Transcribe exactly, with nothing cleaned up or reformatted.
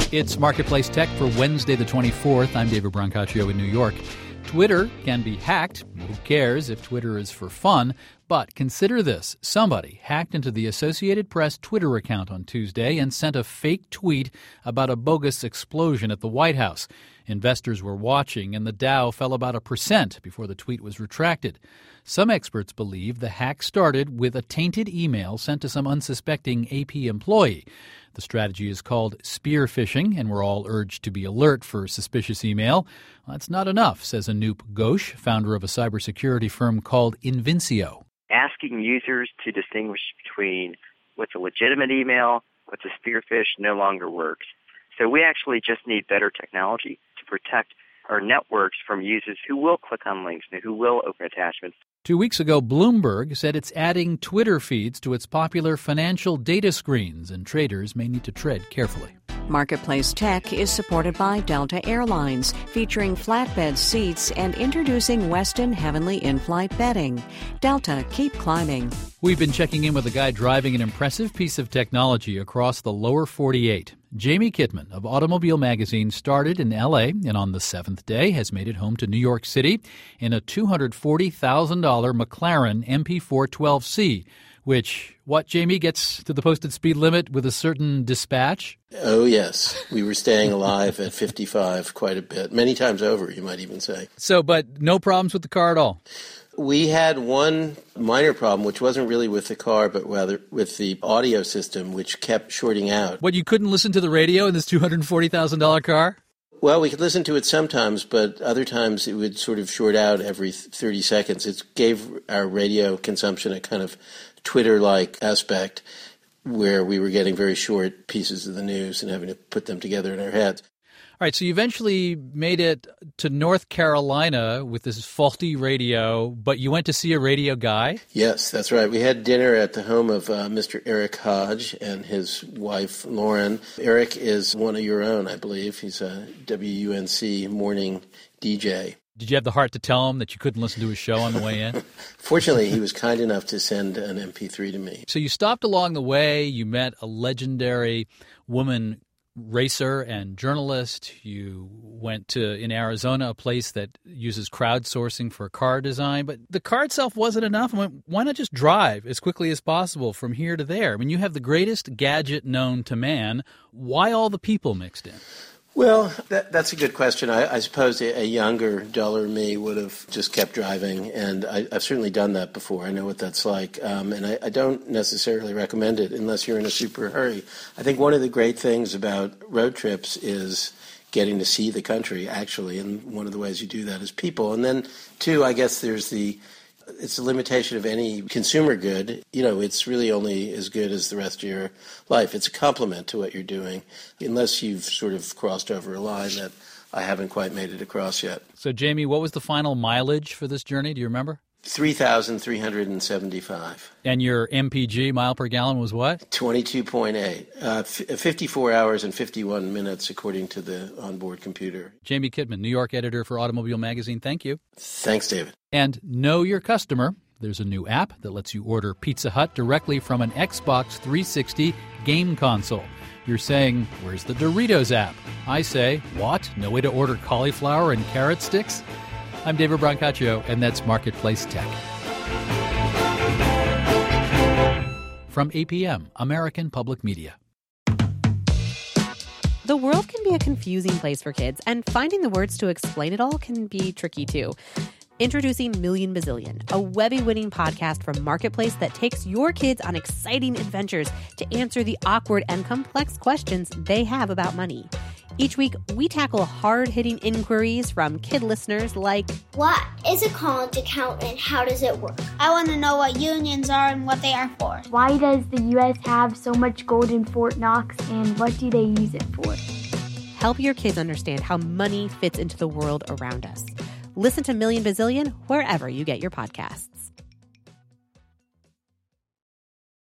It's Marketplace Tech for Wednesday the twenty-fourth. I'm David Brancaccio in New York. Twitter can be hacked. Who cares if Twitter is for fun? But consider this. Somebody hacked into the Associated Press Twitter account on Tuesday and sent a fake tweet about a bogus explosion at the White House. Investors were watching, and the Dow fell about a percent before the tweet was retracted. Some experts believe the hack started with a tainted email sent to some unsuspecting A P employee. The strategy is called spear phishing, and we're all urged to be alert for suspicious email. Well, that's not enough, says Anoop Ghosh, founder of a cybersecurity firm called Invincio. Asking users to distinguish between what's a legitimate email, what's a spear phish, no longer works. So we actually just need better technology to protect our networks from users who will click on links and who will open attachments. Two weeks ago, Bloomberg said it's adding Twitter feeds to its popular financial data screens, and traders may need to tread carefully. Marketplace Tech is supported by Delta Airlines, featuring flatbed seats and introducing Westin Heavenly in-flight bedding. Delta, keep climbing. We've been checking in with a guy driving an impressive piece of technology across the lower forty-eight. Jamie Kitman of Automobile Magazine started in L A and on the seventh day has made it home to New York City in a two hundred forty thousand dollars McLaren M P four twelve C, which, what, Jamie, gets to the posted speed limit with a certain dispatch? Oh, yes. We were staying alive at fifty-five quite a bit, many times over, you might even say. So, but no problems with the car at all? We had one minor problem, which wasn't really with the car, but rather with the audio system, which kept shorting out. What, you couldn't listen to the radio in this two hundred forty thousand dollars car? Well, we could listen to it sometimes, but other times it would sort of short out every thirty seconds. It gave our radio consumption a kind of Twitter-like aspect where we were getting very short pieces of the news and having to put them together in our heads. All right, so you eventually made it to North Carolina with this faulty radio, but you went to see a radio guy? Yes, that's right. We had dinner at the home of uh, Mister Eric Hodge and his wife, Lauren. Eric is one of your own, I believe. He's a W U N C morning D J. Did you have the heart to tell him that you couldn't listen to his show on the way in? Fortunately, he was kind enough to send an M P three to me. So you stopped along the way. You met a legendary woman racer and journalist. You went to, in Arizona, a place that uses crowdsourcing for car design. But the car itself wasn't enough. I went, why not just drive as quickly as possible from here to there? I mean, you have the greatest gadget known to man. Why all the people mixed in? Well, that, that's a good question. I, I suppose a, a younger, duller me would have just kept driving, and I, I've certainly done that before. I know what that's like, um, and I, I don't necessarily recommend it unless you're in a super hurry. I think one of the great things about road trips is getting to see the country, actually, and one of the ways you do that is people. And then, two, I guess there's the it's a limitation of any consumer good. You know, it's really only as good as the rest of your life. It's a complement to what you're doing, unless you've sort of crossed over a line that I haven't quite made it across yet. So, Jamie, what was the final mileage for this journey? Do you remember? three thousand three hundred seventy-five. And your M P G, mile per gallon, was what? twenty-two point eight. Uh, f- fifty-four hours and fifty-one minutes, according to the onboard computer. Jamie Kitman, New York editor for Automobile Magazine. Thank you. Thanks, David. And Know Your Customer. There's a new app that lets you order Pizza Hut directly from an Xbox three sixty game console. You're saying, where's the Doritos app? I say, what? No way to order cauliflower and carrot sticks? I'm David Brancaccio, and that's Marketplace Tech. From A P M, American Public Media. The world can be a confusing place for kids, and finding the words to explain it all can be tricky, too. Introducing Million Bazillion, a Webby-winning podcast from Marketplace that takes your kids on exciting adventures to answer the awkward and complex questions they have about money. Each week, we tackle hard-hitting inquiries from kid listeners like, what is a college account and how does it work? I want to know what unions are and what they are for. Why does the U S have so much gold in Fort Knox and what do they use it for? Help your kids understand how money fits into the world around us. Listen to Million Bazillion wherever you get your podcasts.